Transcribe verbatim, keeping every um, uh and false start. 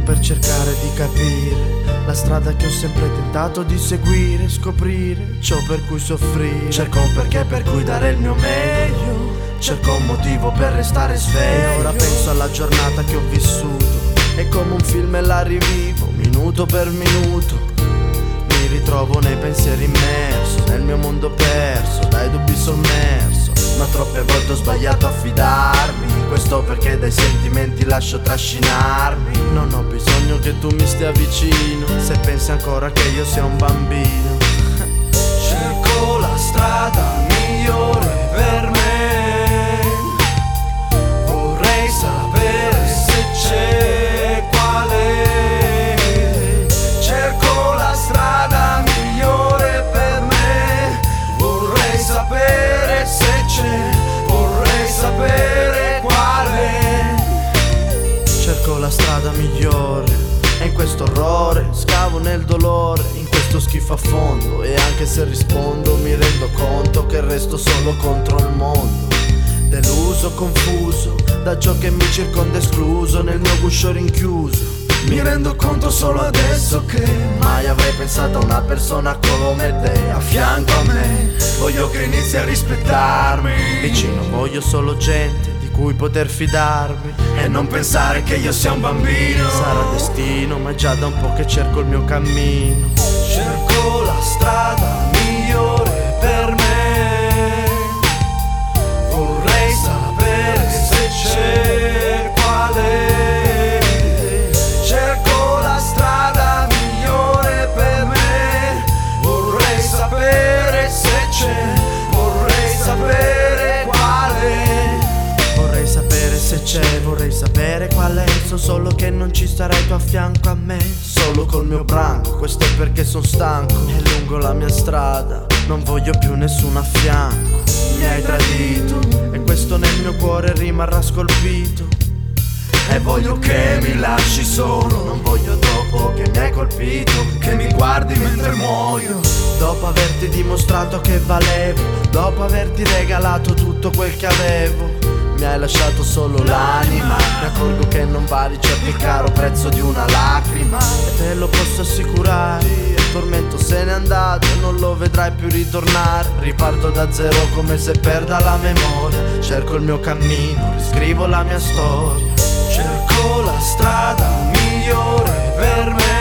per cercare di capire la strada che ho sempre tentato di seguire, scoprire ciò per cui soffrire. Cerco un perché per cui dare il mio meglio, cerco un motivo per restare sveglio. E ora penso alla giornata che ho vissuto, è come un film e la rivivo, minuto per minuto. Mi ritrovo nei pensieri immerso, nel mio mondo perso, dai dubbi sommerso. Ma troppe volte ho sbagliato a fidarmi, questo perché dai sentimenti lascio trascinarmi. Non ho bisogno che tu mi stia vicino, se pensi ancora che io sia un bambino. Cerco la strada migliore per me, vorrei sapere se c'è qual è. Cerco la strada migliore per me, vorrei sapere se c'è, vorrei sapere qual è. Cerco la strada migliore e in questo orrore scavo nel dolore, in questo schifo a fondo. E anche se rispondo mi rendo conto che resto solo contro il mondo, deluso, confuso da ciò che mi circonda, escluso nel mio guscio rinchiuso. Mi rendo conto solo adesso che mai avrei pensato a una persona come te a fianco a me. Voglio che inizi a rispettarmi, vicino voglio solo gente di cui poter fidarmi. E non pensare che io sia un bambino, sarà destino, ma è già da un po' che cerco il mio cammino. Cerco la strada migliore per me, vorrei sapere se c'è qual è. Cerco la strada migliore per me, vorrei sapere se c'è, vorrei sapere qual è. Vorrei sapere se c'è, vorrei sapere qual è. So solo che non ci sarai tu a fianco a me, solo col mio branco. Questo è perché sono stanco e lungo la mia strada non voglio più nessuno a fianco. Mi hai tradito e questo nel mio cuore rimarrà scolpito. E voglio che mi lasci solo, non voglio dopo che mi hai colpito, che mi guardi mentre muoio. Dopo averti dimostrato che valevo, dopo averti regalato tutto quel che avevo, mi hai lasciato solo l'anima. Mi accorgo che non vali certo il caro prezzo di una lacrima, e te lo posso assicurare, il tormento se n'è andato e non lo vedrai più ritornare. Riparto da zero come se perda la memoria, cerco il mio cammino, riscrivo la mia storia. Cerco la strada migliore per me,